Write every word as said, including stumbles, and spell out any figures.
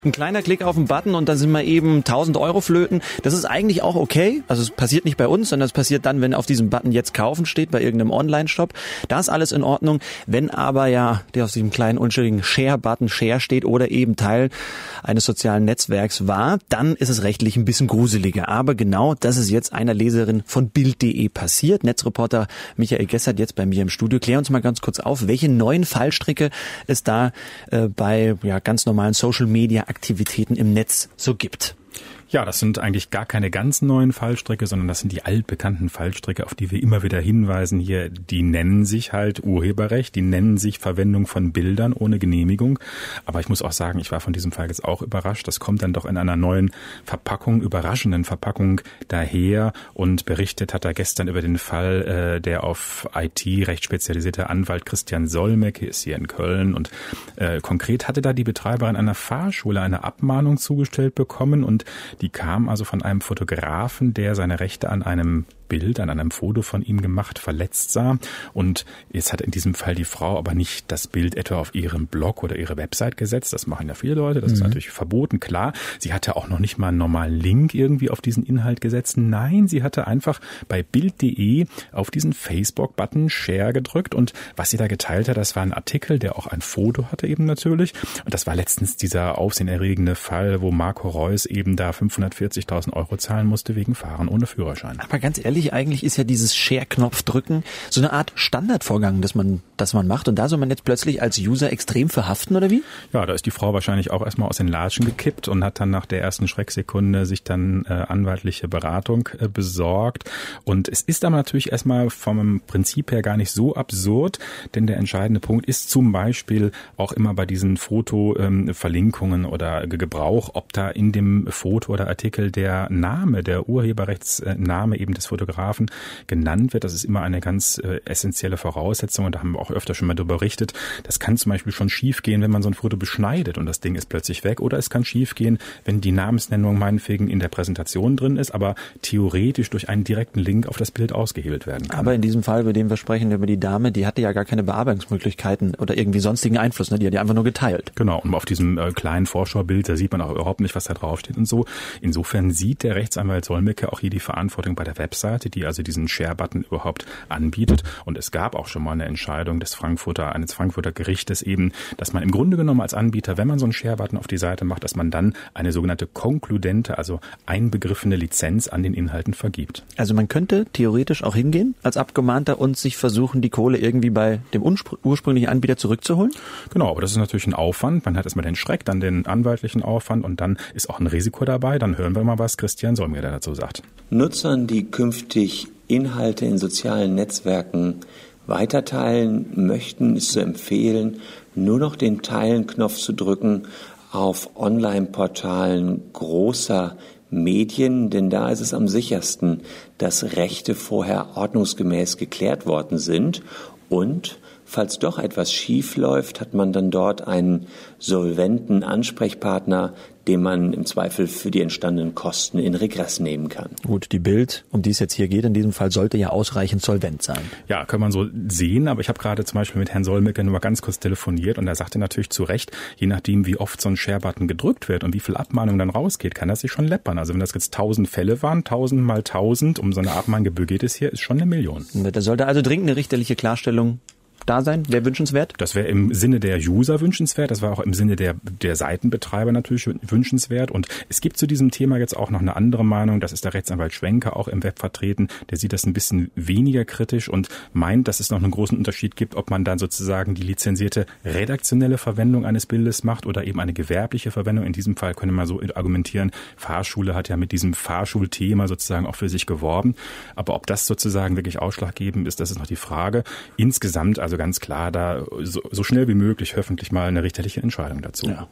Ein kleiner Klick auf den Button und dann sind wir eben tausend Euro flöten. Das ist eigentlich auch okay. Also es passiert nicht bei uns, sondern es passiert dann, wenn auf diesem Button jetzt kaufen steht bei irgendeinem Online-Shop. Da ist alles in Ordnung. Wenn aber ja der auf diesem kleinen unschuldigen Share-Button Share steht oder eben Teil eines sozialen Netzwerks war, dann ist es rechtlich ein bisschen gruseliger. Aber genau das ist jetzt einer Leserin von Bild punkt de passiert. Netzreporter Michael Gessert jetzt bei mir im Studio. Klär uns mal ganz kurz auf, welche neuen Fallstricke es da äh, bei ja ganz normalen Social-Media Aktivitäten im Netz so gibt. Ja, das sind eigentlich gar keine ganz neuen Fallstricke, sondern das sind die altbekannten Fallstricke, auf die wir immer wieder hinweisen hier. Die nennen sich halt Urheberrecht, die nennen sich Verwendung von Bildern ohne Genehmigung. Aber ich muss auch sagen, ich war von diesem Fall jetzt auch überrascht. Das kommt dann doch in einer neuen Verpackung, überraschenden Verpackung daher. Und berichtet hat er gestern über den Fall, äh, der auf I T-Recht spezialisierte Anwalt Christian Solmecke ist hier in Köln. Und äh, konkret hatte da die Betreiberin einer Fahrschule eine Abmahnung zugestellt bekommen und die kam also von einem Fotografen, der seine Rechte an einem Bild, an einem Foto von ihm gemacht, verletzt sah. Und jetzt hat in diesem Fall die Frau aber nicht das Bild etwa auf ihren Blog oder ihre Website gesetzt. Das machen ja viele Leute. Das mhm. ist natürlich verboten, klar. Sie hatte auch noch nicht mal einen normalen Link irgendwie auf diesen Inhalt gesetzt. Nein, sie hatte einfach bei Bild punkt de auf diesen Facebook-Button Share gedrückt. Und was sie da geteilt hat, das war ein Artikel, der auch ein Foto hatte eben natürlich. Und das war letztens dieser aufsehenerregende Fall, wo Marco Reus eben da fünfhundertvierzigtausend Euro zahlen musste wegen Fahren ohne Führerschein. Aber ganz ehrlich, eigentlich ist ja dieses Share-Knopf drücken so eine Art Standardvorgang, dass man, dass man macht. Und da soll man jetzt plötzlich als User extrem verhaften, oder wie? Ja, da ist die Frau wahrscheinlich auch erstmal aus den Latschen gekippt und hat dann nach der ersten Schrecksekunde sich dann äh, anwaltliche Beratung äh, besorgt. Und es ist aber natürlich erstmal vom Prinzip her gar nicht so absurd, denn der entscheidende Punkt ist zum Beispiel auch immer bei diesen Foto-Verlinkungen ähm, oder Gebrauch, ob da in dem Foto oder Artikel der Name, der Urheberrechtsname eben des Fotografen genannt wird. Das ist immer eine ganz äh, essentielle Voraussetzung und da haben wir auch öfter schon mal darüber berichtet. Das kann zum Beispiel schon schief gehen, wenn man so ein Foto beschneidet und das Ding ist plötzlich weg, oder es kann schief gehen, wenn die Namensnennung meinetwegen in der Präsentation drin ist, aber theoretisch durch einen direkten Link auf das Bild ausgehebelt werden kann. Aber in diesem Fall, bei dem wir sprechen, über die Dame, die hatte ja gar keine Bearbeitungsmöglichkeiten oder irgendwie sonstigen Einfluss, ne? Die hat ja einfach nur geteilt. Genau, und auf diesem äh, kleinen Vorschaubild, da sieht man auch überhaupt nicht, was da draufsteht und so. Insofern sieht der Rechtsanwalt Solmecke auch hier die Verantwortung bei der Webseite, die also diesen Share-Button überhaupt anbietet. Und es gab auch schon mal eine Entscheidung des Frankfurter, eines Frankfurter Gerichtes eben, dass man im Grunde genommen als Anbieter, wenn man so einen Share-Button auf die Seite macht, dass man dann eine sogenannte konkludente, also einbegriffene Lizenz an den Inhalten vergibt. Also man könnte theoretisch auch hingehen als Abgemahnter und sich versuchen, die Kohle irgendwie bei dem urspr- ursprünglichen Anbieter zurückzuholen? Genau, aber das ist natürlich ein Aufwand. Man hat erstmal den Schreck, dann den anwaltlichen Aufwand und dann ist auch ein Risiko dabei. Dann hören wir mal, was Christian Solmecke dazu sagt. Nutzern, die künftig Inhalte in sozialen Netzwerken weiterteilen möchten, ist zu empfehlen, nur noch den Teilen-Knopf zu drücken auf Online-Portalen großer Medien, denn da ist es am sichersten, dass Rechte vorher ordnungsgemäß geklärt worden sind und falls doch etwas schief läuft, hat man dann dort einen solventen Ansprechpartner, den man im Zweifel für die entstandenen Kosten in Regress nehmen kann. Gut, die Bild, um die es jetzt hier geht, in diesem Fall sollte ja ausreichend solvent sein. Ja, kann man so sehen, aber ich habe gerade zum Beispiel mit Herrn Solmecke nur mal ganz kurz telefoniert und er sagte natürlich zu Recht, je nachdem wie oft so ein Share-Button gedrückt wird und wie viel Abmahnung dann rausgeht, kann das sich schon läppern. Also wenn das jetzt tausend Fälle waren, tausend mal tausend, um so eine Abmahngebühr geht es hier, ist schon eine Million. Da sollte also dringend eine richterliche Klarstellung da sein? Wäre wünschenswert? Das wäre im Sinne der User wünschenswert, das war auch im Sinne der, der Seitenbetreiber natürlich wünschenswert. Und es gibt zu diesem Thema jetzt auch noch eine andere Meinung, das ist der Rechtsanwalt Schwenker auch im Web vertreten, der sieht das ein bisschen weniger kritisch und meint, dass es noch einen großen Unterschied gibt, ob man dann sozusagen die lizenzierte redaktionelle Verwendung eines Bildes macht oder eben eine gewerbliche Verwendung. In diesem Fall könnte man so argumentieren, Fahrschule hat ja mit diesem Fahrschulthema sozusagen auch für sich geworben. Aber ob das sozusagen wirklich ausschlaggebend ist, das ist noch die Frage. Insgesamt also Also ganz klar, da so, so schnell wie möglich hoffentlich mal eine richterliche Entscheidung dazu. Ja.